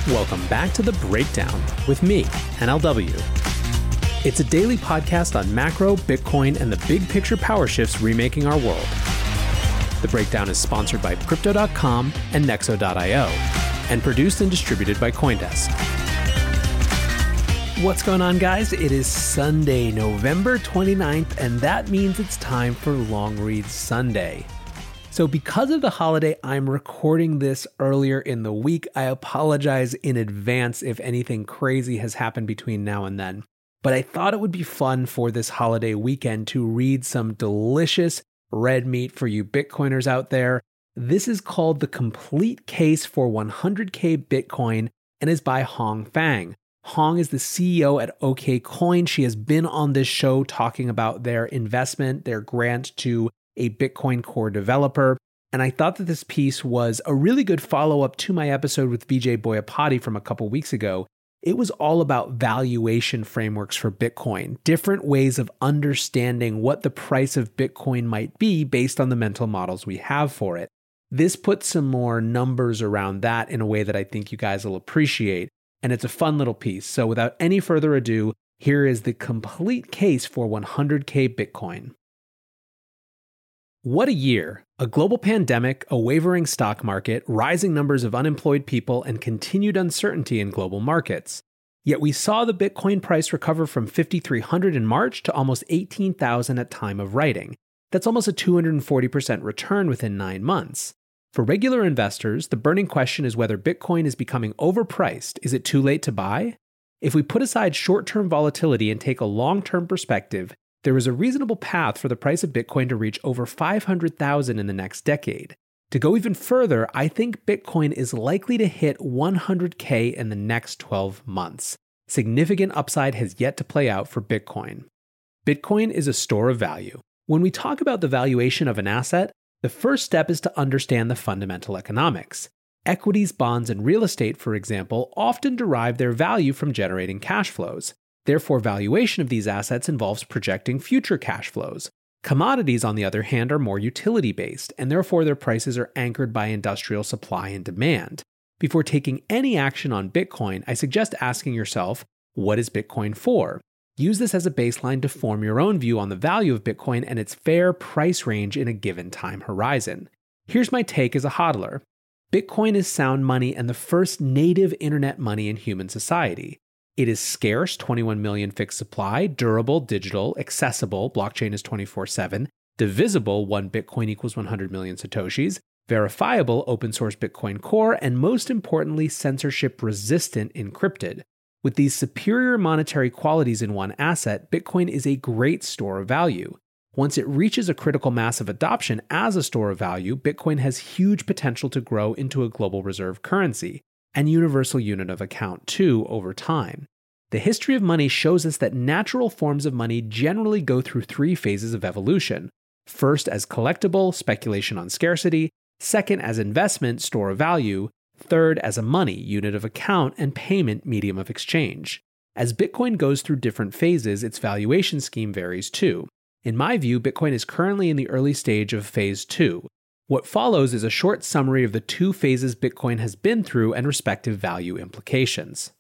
Welcome back to The Breakdown with me, NLW. It's a daily podcast on macro, Bitcoin, and the big picture power shifts remaking our world. The Breakdown is sponsored by Crypto.com and Nexo.io, and produced and distributed by CoinDesk. What's going on, guys? It is Sunday, November 29th, and that means it's time for Long Read Sunday. So because of the holiday, I'm recording this earlier in the week. I apologize in advance if anything crazy has happened between now and then. But I thought it would be fun for this holiday weekend to read some delicious red meat for you Bitcoiners out there. This is called The Complete Case for 100K Bitcoin and is by Hong Fang. Hong is the CEO at OKCoin. She has been on this show talking about their investment, their grant to a Bitcoin Core developer. And I thought that this piece was a really good follow-up to my episode with Vijay Boyapati from a couple weeks ago. It was all about valuation frameworks for Bitcoin, different ways of understanding what the price of Bitcoin might be based on the mental models we have for it. This puts some more numbers around that in a way that I think you guys will appreciate. And it's a fun little piece. So without any further ado, here is the complete case for 100K Bitcoin. What a year! A global pandemic, a wavering stock market, rising numbers of unemployed people, and continued uncertainty in global markets. Yet we saw the Bitcoin price recover from 5,300 in March to almost 18,000 at time of writing. That's almost a 240% return within 9 months. For regular investors, the burning question is whether Bitcoin is becoming overpriced. Is it too late to buy? If we put aside short-term volatility and take a long-term perspective, there is a reasonable path for the price of Bitcoin to reach over 500,000 in the next decade. To go even further, I think Bitcoin is likely to hit 100K in the next 12 months. Significant upside has yet to play out for Bitcoin. Bitcoin is a store of value. When we talk about the valuation of an asset, the first step is to understand the fundamental economics. Equities, bonds, and real estate, for example, often derive their value from generating cash flows. Therefore, valuation of these assets involves projecting future cash flows. Commodities, on the other hand, are more utility-based, and therefore their prices are anchored by industrial supply and demand. Before taking any action on Bitcoin, I suggest asking yourself, what is Bitcoin for? Use this as a baseline to form your own view on the value of Bitcoin and its fair price range in a given time horizon. Here's my take as a hodler. Bitcoin is sound money and the first native internet money in human society. It is scarce, 21 million fixed supply, durable, digital, accessible, blockchain is 24/7, divisible, 1 Bitcoin equals 100 million Satoshis, verifiable, open source Bitcoin Core, and most importantly, censorship resistant, encrypted. With these superior monetary qualities in one asset, Bitcoin is a great store of value. Once it reaches a critical mass of adoption as a store of value, Bitcoin has huge potential to grow into a global reserve currency and universal unit of account too over time. The history of money shows us that natural forms of money generally go through 3 phases of evolution. First as collectible, speculation on scarcity, second as investment, store of value, third as a money, unit of account, and payment, medium of exchange. As Bitcoin goes through different phases, its valuation scheme varies too. In my view, Bitcoin is currently in the early stage of phase 2. What follows is a short summary of the 2 phases Bitcoin has been through and respective value implications.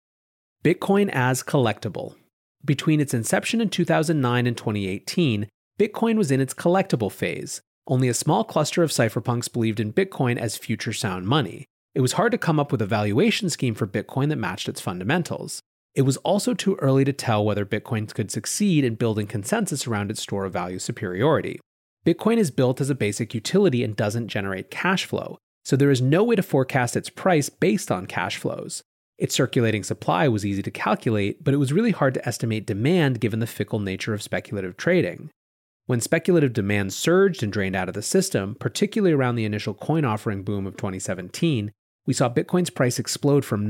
Bitcoin as collectible. Between its inception in 2009 and 2018, Bitcoin was in its collectible phase. Only a small cluster of cypherpunks believed in Bitcoin as future sound money. It was hard to come up with a valuation scheme for Bitcoin that matched its fundamentals. It was also too early to tell whether Bitcoin could succeed in building consensus around its store of value superiority. Bitcoin is built as a basic utility and doesn't generate cash flow, so there is no way to forecast its price based on cash flows. Its circulating supply was easy to calculate, but it was really hard to estimate demand given the fickle nature of speculative trading. When speculative demand surged and drained out of the system, particularly around the initial coin offering boom of 2017, we saw Bitcoin's price explode from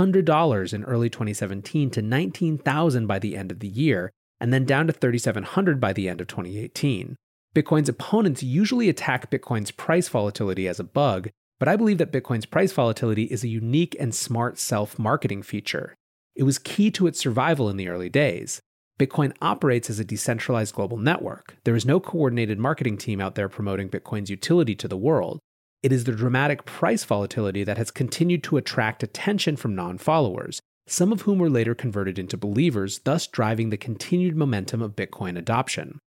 $900 in early 2017 to $19,000 by the end of the year, and then down to $3,700 by the end of 2018. Bitcoin's opponents usually attack Bitcoin's price volatility as a bug, but I believe that Bitcoin's price volatility is a unique and smart self-marketing feature. It was key to its survival in the early days. Bitcoin operates as a decentralized global network. There is no coordinated marketing team out there promoting Bitcoin's utility to the world. It is the dramatic price volatility that has continued to attract attention from non-followers, some of whom were later converted into believers, thus driving the continued momentum of Bitcoin adoption.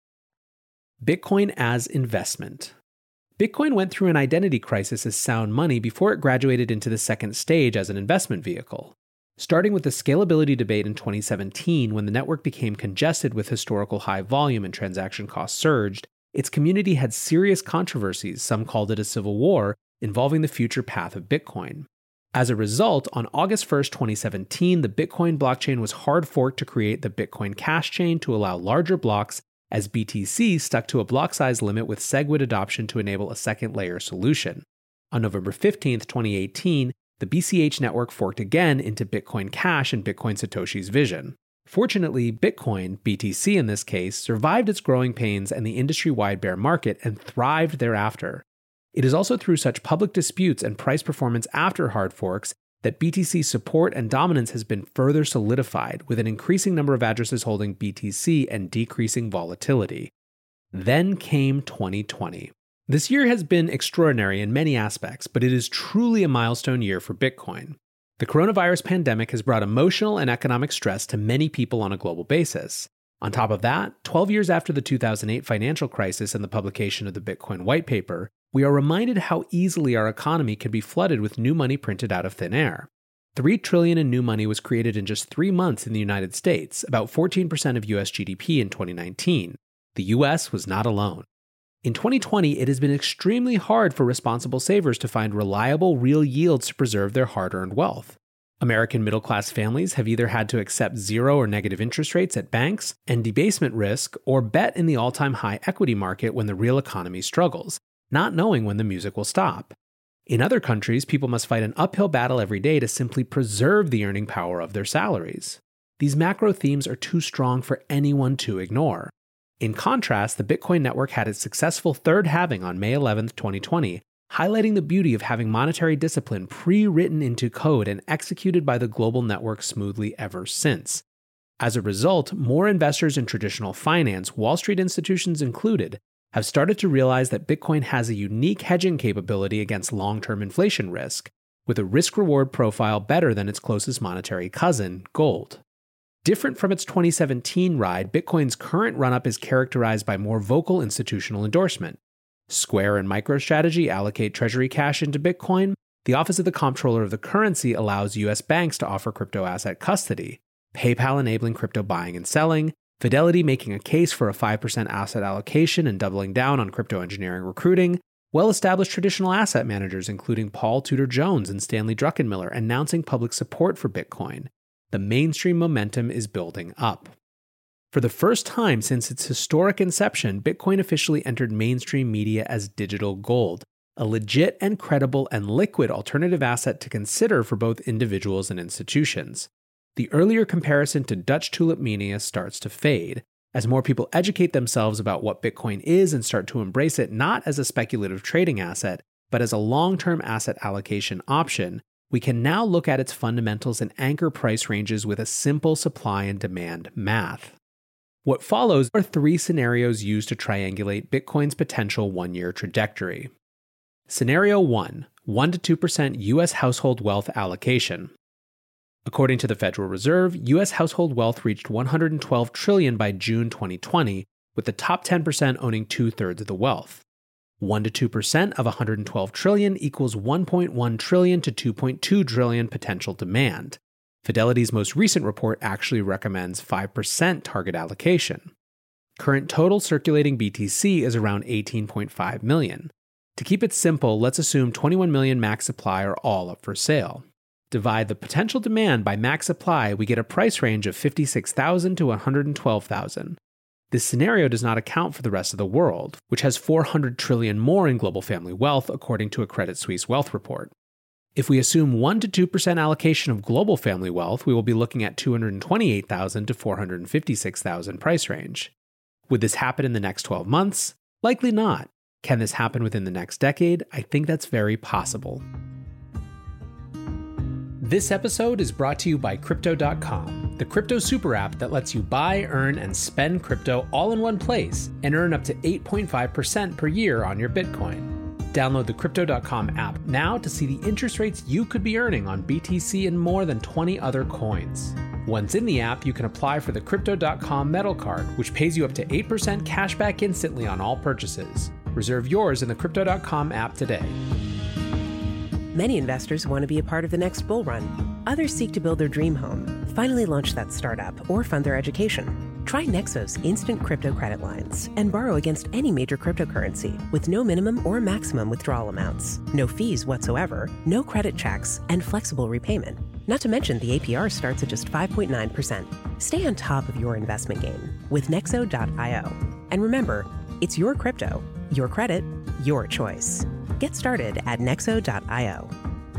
Bitcoin as investment. Bitcoin went through an identity crisis as sound money before it graduated into the second stage as an investment vehicle. Starting with the scalability debate in 2017, when the network became congested with historical high volume and transaction costs surged, its community had serious controversies, some called it a civil war, involving the future path of Bitcoin. As a result, on August 1st, 2017, the Bitcoin blockchain was hard forked to create the Bitcoin Cash Chain to allow larger blocks, as BTC stuck to a block size limit with SegWit adoption to enable a second layer solution. On November 15th, 2018, the BCH network forked again into Bitcoin Cash and Bitcoin Satoshi's vision. Fortunately, Bitcoin, BTC in this case, survived its growing pains and the industry-wide bear market and thrived thereafter. It is also through such public disputes and price performance after hard forks that BTC's support and dominance has been further solidified, with an increasing number of addresses holding BTC and decreasing volatility. Then came 2020. This year has been extraordinary in many aspects, but it is truly a milestone year for Bitcoin. The coronavirus pandemic has brought emotional and economic stress to many people on a global basis. On top of that, 12 years after the 2008 financial crisis and the publication of the Bitcoin white paper, we are reminded how easily our economy can be flooded with new money printed out of thin air. $3 trillion in new money was created in just 3 months in the United States, about 14% of US GDP in 2019. The US was not alone. In 2020, it has been extremely hard for responsible savers to find reliable, real yields to preserve their hard-earned wealth. American middle-class families have either had to accept zero or negative interest rates at banks and debasement risk, or bet in the all-time high equity market when the real economy struggles, not knowing when the music will stop. In other countries, people must fight an uphill battle every day to simply preserve the earning power of their salaries. These macro themes are too strong for anyone to ignore. In contrast, the Bitcoin network had its successful third halving on May 11, 2020, highlighting the beauty of having monetary discipline pre-written into code and executed by the global network smoothly ever since. As a result, more investors in traditional finance, Wall Street institutions included, have started to realize that Bitcoin has a unique hedging capability against long-term inflation risk, with a risk-reward profile better than its closest monetary cousin, gold. Different from its 2017 ride, Bitcoin's current run-up is characterized by more vocal institutional endorsement. Square and MicroStrategy allocate treasury cash into Bitcoin. The Office of the Comptroller of the Currency allows US banks to offer crypto asset custody. PayPal enabling crypto buying and selling. Fidelity making a case for a 5% asset allocation and doubling down on crypto engineering recruiting. Well-established traditional asset managers, including Paul Tudor Jones and Stanley Druckenmiller, announcing public support for Bitcoin. The mainstream momentum is building up. For the first time since its historic inception, Bitcoin officially entered mainstream media as digital gold, a legit and credible and liquid alternative asset to consider for both individuals and institutions. The earlier comparison to Dutch tulip mania starts to fade, as more people educate themselves about what Bitcoin is and start to embrace it not as a speculative trading asset, but as a long-term asset allocation option. We can now look at its fundamentals and anchor price ranges with a simple supply and demand math. What follows are 3 scenarios used to triangulate Bitcoin's potential one-year trajectory. Scenario 1, 1 to 2% US household wealth allocation. According to the Federal Reserve, US household wealth reached $112 trillion by June 2020, with the top 10% owning 2/3 of the wealth. 1 to 2% of $112 trillion equals $1.1 trillion to $2.2 trillion potential demand. Fidelity's most recent report actually recommends 5% target allocation. Current total circulating BTC is around 18.5 million. To keep it simple, let's assume 21 million max supply are all up for sale. Divide the potential demand by max supply, we get a price range of 56,000 to 112,000. This scenario does not account for the rest of the world, which has 400 trillion more in global family wealth, according to a Credit Suisse wealth report. If we assume 1 to 2% allocation of global family wealth, we will be looking at 228,000 to 456,000 price range. Would this happen in the next 12 months? Likely not. Can this happen within the next decade? I think that's very possible. This episode is brought to you by Crypto.com, the crypto super app that lets you buy, earn, and spend crypto all in one place and earn up to 8.5% per year on your Bitcoin. Download the Crypto.com app now to see the interest rates you could be earning on BTC and more than 20 other coins. Once in the app, you can apply for the Crypto.com Metal Card, which pays you up to 8% cash back instantly on all purchases. Reserve yours in the Crypto.com app today. Many investors want to be a part of the next bull run. Others seek to build their dream home, finally launch that startup, or fund their education. Try Nexo's instant crypto credit lines and borrow against any major cryptocurrency with no minimum or maximum withdrawal amounts, no fees whatsoever, no credit checks, and flexible repayment. Not to mention the APR starts at just 5.9%. Stay on top of your investment game with Nexo.io. And remember, it's your crypto, your credit, your choice. Get started at Nexo.io.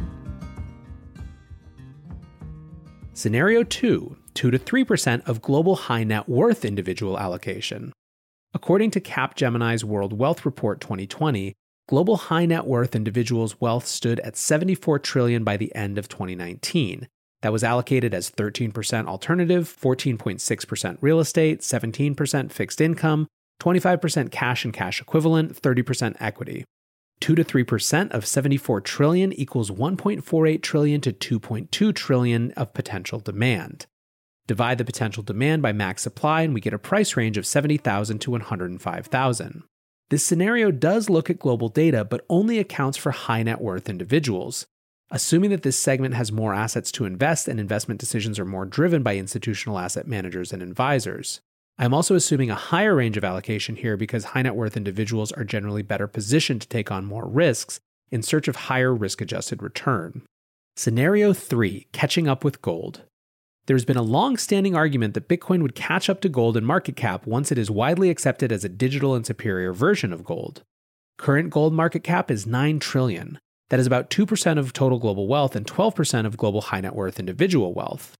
Scenario 2, 2 to 3% of global high net worth individual allocation. According to Capgemini's World Wealth Report 2020, global high net worth individuals' wealth stood at $74 trillion by the end of 2019. That was allocated as 13% alternative, 14.6% real estate, 17% fixed income, 25% cash and cash equivalent, 30% equity. 2 to 3% of 74 trillion equals 1.48 trillion to 2.2 trillion of potential demand. Divide the potential demand by max supply and we get a price range of 70,000 to 105,000. This scenario does look at global data, but only accounts for high net worth individuals. Assuming that this segment has more assets to invest and investment decisions are more driven by institutional asset managers and advisors. I'm also assuming a higher range of allocation here because high net worth individuals are generally better positioned to take on more risks in search of higher risk-adjusted return. Scenario 3, catching up with gold. There's been a long-standing argument that Bitcoin would catch up to gold in market cap once it is widely accepted as a digital and superior version of gold. Current gold market cap is $9 trillion. That is about 2% of total global wealth and 12% of global high net worth individual wealth.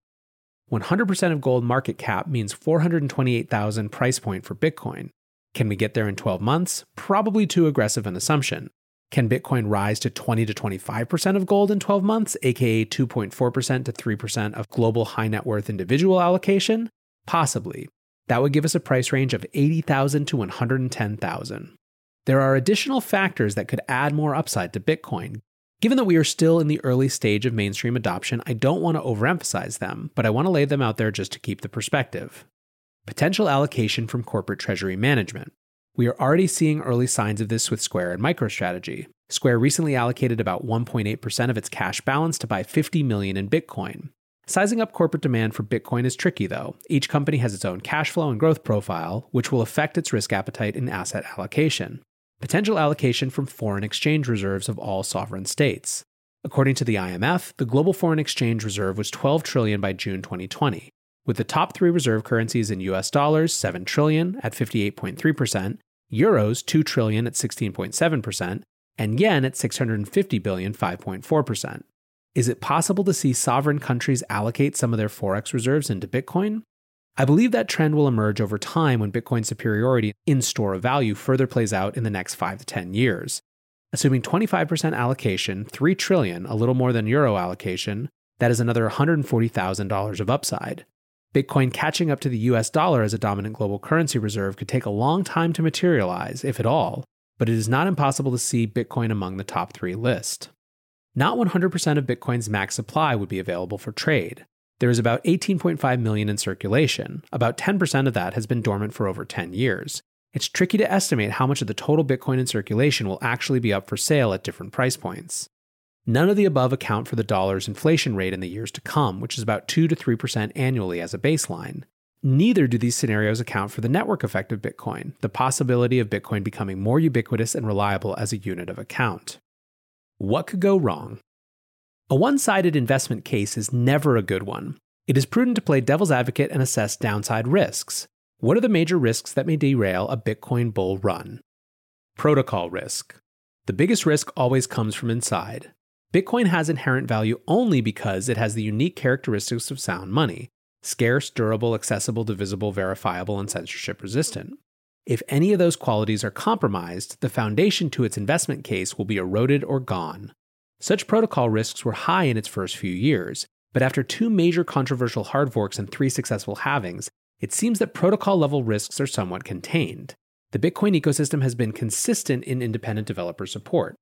100% of gold market cap means 428,000 price point for Bitcoin. Can we get there in 12 months? Probably too aggressive an assumption. Can Bitcoin rise to 20 to 25% of gold in 12 months, aka 2.4% to 3% of global high net worth individual allocation? Possibly. That would give us a price range of 80,000 to 110,000. There are additional factors that could add more upside to Bitcoin. Given that we are still in the early stage of mainstream adoption, I don't want to overemphasize them, but I want to lay them out there just to keep the perspective. Potential allocation from corporate treasury management. We are already seeing early signs of this with Square and MicroStrategy. Square recently allocated about 1.8% of its cash balance to buy 50 million in Bitcoin. Sizing up corporate demand for Bitcoin is tricky though. Each company has its own cash flow and growth profile, which will affect its risk appetite and asset allocation. Potential allocation from foreign exchange reserves of all sovereign states. According to the IMF, the global foreign exchange reserve was $12 trillion by June 2020, with the top 3 reserve currencies in US dollars, $7 trillion at 58.3%, euros, $2 trillion at 16.7%, and yen at $650 billion, 5.4%. Is it possible to see sovereign countries allocate some of their forex reserves into Bitcoin? I believe that trend will emerge over time when Bitcoin's superiority in store of value further plays out in the next 5 to 10 years. Assuming 25% allocation, $3 trillion, a little more than euro allocation, that is another $140,000 of upside. Bitcoin catching up to the US dollar as a dominant global currency reserve could take a long time to materialize, if at all, but it is not impossible to see Bitcoin among the top 3 list. Not 100% of Bitcoin's max supply would be available for trade. There is about 18.5 million in circulation. About 10% of that has been dormant for over 10 years. It's tricky to estimate how much of the total Bitcoin in circulation will actually be up for sale at different price points. None of the above account for the dollar's inflation rate in the years to come, which is about 2 to 3% annually as a baseline. Neither do these scenarios account for the network effect of Bitcoin, the possibility of Bitcoin becoming more ubiquitous and reliable as a unit of account. What could go wrong? A one-sided investment case is never a good one. It is prudent to play devil's advocate and assess downside risks. What are the major risks that may derail a Bitcoin bull run? Protocol risk. The biggest risk always comes from inside. Bitcoin has inherent value only because it has the unique characteristics of sound money: scarce, durable, accessible, divisible, verifiable, and censorship resistant. If any of those qualities are compromised, the foundation to its investment case will be eroded or gone. Such protocol risks were high in its first few years, but after 2 major controversial hard forks and 3 successful halvings, it seems that protocol-level risks are somewhat contained. The Bitcoin ecosystem has been consistent in independent developer support.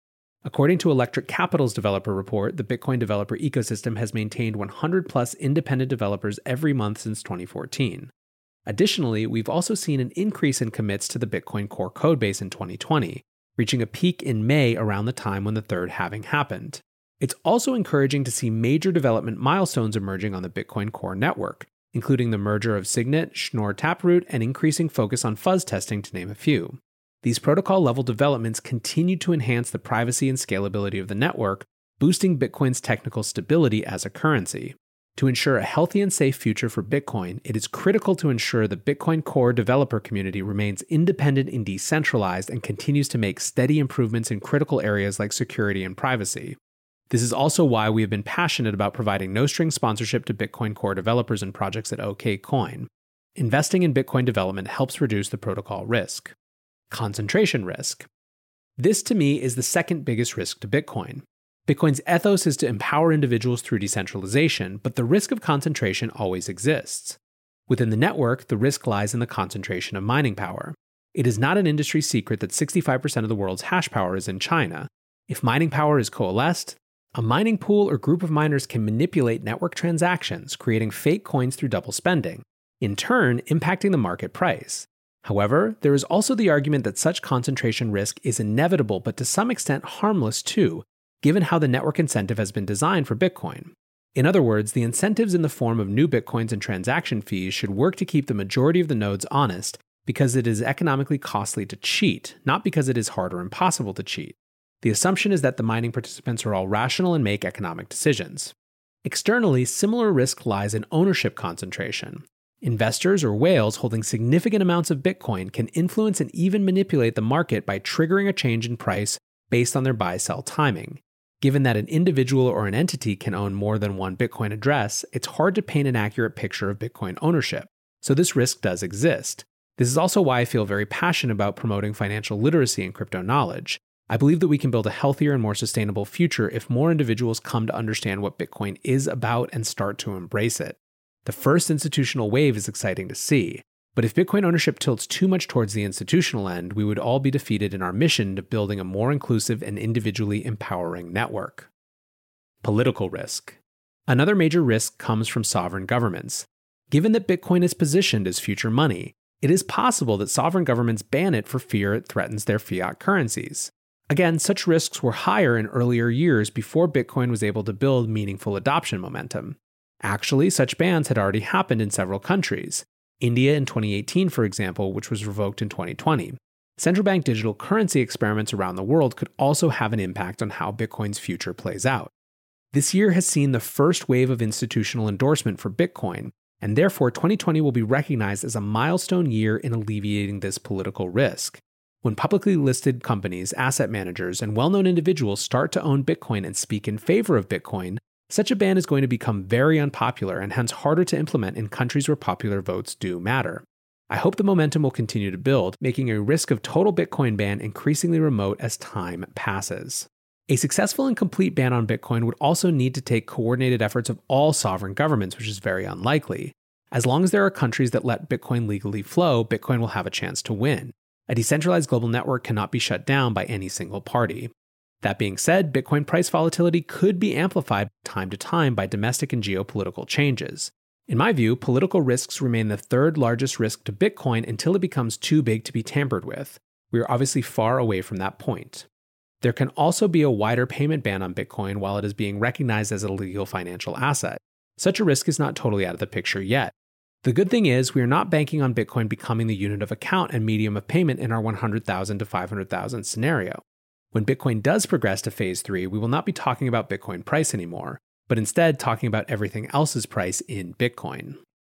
According to Electric Capital's developer report, the Bitcoin developer ecosystem has maintained 100 plus independent developers every month since 2014. Additionally, we've also seen an increase in commits to the Bitcoin core codebase in 2020, reaching a peak in May around the time when the third halving happened. It's also encouraging to see major development milestones emerging on the Bitcoin core network, including the merger of Signet, Schnorr Taproot, and increasing focus on fuzz testing, to name a few. These protocol-level developments continue to enhance the privacy and scalability of the network, boosting Bitcoin's technical stability as a currency. To ensure a healthy and safe future for Bitcoin, it is critical to ensure the Bitcoin core developer community remains independent and decentralized and continues to make steady improvements in critical areas like security and privacy. This is also why we have been passionate about providing no-string sponsorship to Bitcoin core developers and projects at OKCoin. Investing in Bitcoin development helps reduce the protocol risk. Concentration risk. This, to me, is the second biggest risk to Bitcoin. Bitcoin's ethos is to empower individuals through decentralization, but the risk of concentration always exists. Within the network, the risk lies in the concentration of mining power. It is not an industry secret that 65% of the world's hash power is in China. If mining power is coalesced, a mining pool or group of miners can manipulate network transactions, creating fake coins through double spending, in turn impacting the market price. However, there is also the argument that such concentration risk is inevitable but to some extent harmless too, given how the network incentive has been designed for Bitcoin. In other words, the incentives in the form of new Bitcoins and transaction fees should work to keep the majority of the nodes honest because it is economically costly to cheat, not because it is hard or impossible to cheat. The assumption is that the mining participants are all rational and make economic decisions. Externally, similar risk lies in ownership concentration. Investors or whales holding significant amounts of Bitcoin can influence and even manipulate the market by triggering a change in price based on their buy-sell timing. Given that an individual or an entity can own more than one Bitcoin address, it's hard to paint an accurate picture of Bitcoin ownership, so this risk does exist. This is also why I feel very passionate about promoting financial literacy and crypto knowledge. I believe that we can build a healthier and more sustainable future if more individuals come to understand what Bitcoin is about and start to embrace it. The first institutional wave is exciting to see, but if Bitcoin ownership tilts too much towards the institutional end, we would all be defeated in our mission to building a more inclusive and individually empowering network. Political risk. Another major risk comes from sovereign governments. Given that Bitcoin is positioned as future money, it is possible that sovereign governments ban it for fear it threatens their fiat currencies. Again, such risks were higher in earlier years before Bitcoin was able to build meaningful adoption momentum. Actually, such bans had already happened in several countries. India in 2018, for example, which was revoked in 2020. Central bank digital currency experiments around the world could also have an impact on how Bitcoin's future plays out. This year has seen the first wave of institutional endorsement for Bitcoin, and therefore 2020 will be recognized as a milestone year in alleviating this political risk. When publicly listed companies, asset managers, and well-known individuals start to own Bitcoin and speak in favor of Bitcoin, such a ban is going to become very unpopular and hence harder to implement in countries where popular votes do matter. I hope the momentum will continue to build, making a risk of total Bitcoin ban increasingly remote as time passes. A successful and complete ban on Bitcoin would also need to take coordinated efforts of all sovereign governments, which is very unlikely. As long as there are countries that let Bitcoin legally flow, Bitcoin will have a chance to win. A decentralized global network cannot be shut down by any single party. That being said, Bitcoin price volatility could be amplified time to time by domestic and geopolitical changes. In my view, political risks remain the third largest risk to Bitcoin until it becomes too big to be tampered with. We are obviously far away from that point. There can also be a wider payment ban on Bitcoin while it is being recognized as a legal financial asset. Such a risk is not totally out of the picture yet. The good thing is, we are not banking on Bitcoin becoming the unit of account and medium of payment in our 100,000 to 500,000 scenario. When Bitcoin does progress to phase 3, we will not be talking about Bitcoin price anymore, but instead talking about everything else's price in Bitcoin.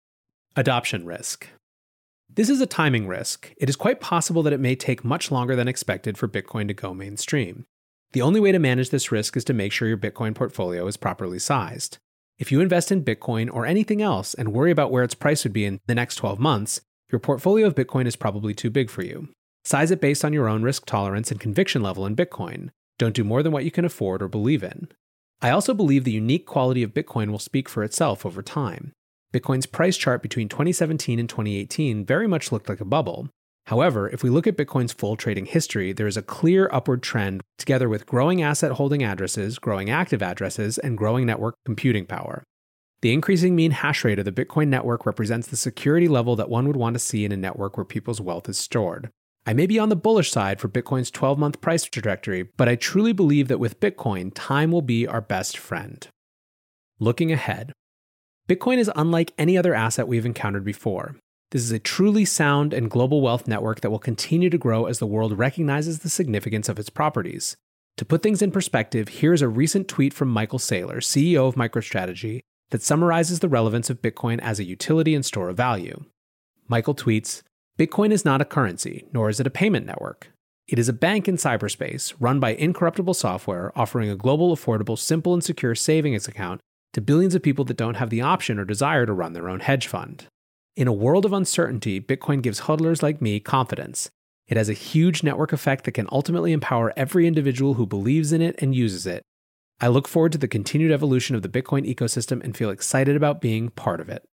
Adoption risk. This is a timing risk. It is quite possible that it may take much longer than expected for Bitcoin to go mainstream. The only way to manage this risk is to make sure your Bitcoin portfolio is properly sized. If you invest in Bitcoin or anything else and worry about where its price would be in the next 12 months, your portfolio of Bitcoin is probably too big for you. Size it based on your own risk tolerance and conviction level in Bitcoin. Don't do more than what you can afford or believe in. I also believe the unique quality of Bitcoin will speak for itself over time. Bitcoin's price chart between 2017 and 2018 very much looked like a bubble. However, if we look at Bitcoin's full trading history, there is a clear upward trend together with growing asset holding addresses, growing active addresses, and growing network computing power. The increasing mean hash rate of the Bitcoin network represents the security level that one would want to see in a network where people's wealth is stored. I may be on the bullish side for Bitcoin's 12-month price trajectory, but I truly believe that with Bitcoin, time will be our best friend. Looking ahead, Bitcoin is unlike any other asset we've encountered before. This is a truly sound and global wealth network that will continue to grow as the world recognizes the significance of its properties. To put things in perspective, here's a recent tweet from Michael Saylor, CEO of MicroStrategy, that summarizes the relevance of Bitcoin as a utility and store of value. Michael tweets, "Bitcoin is not a currency, nor is it a payment network. It is a bank in cyberspace, run by incorruptible software, offering a global, affordable, simple, and secure savings account to billions of people that don't have the option or desire to run their own hedge fund. In a world of uncertainty, Bitcoin gives hodlers like me confidence. It has a huge network effect that can ultimately empower every individual who believes in it and uses it. I look forward to the continued evolution of the Bitcoin ecosystem and feel excited about being part of it."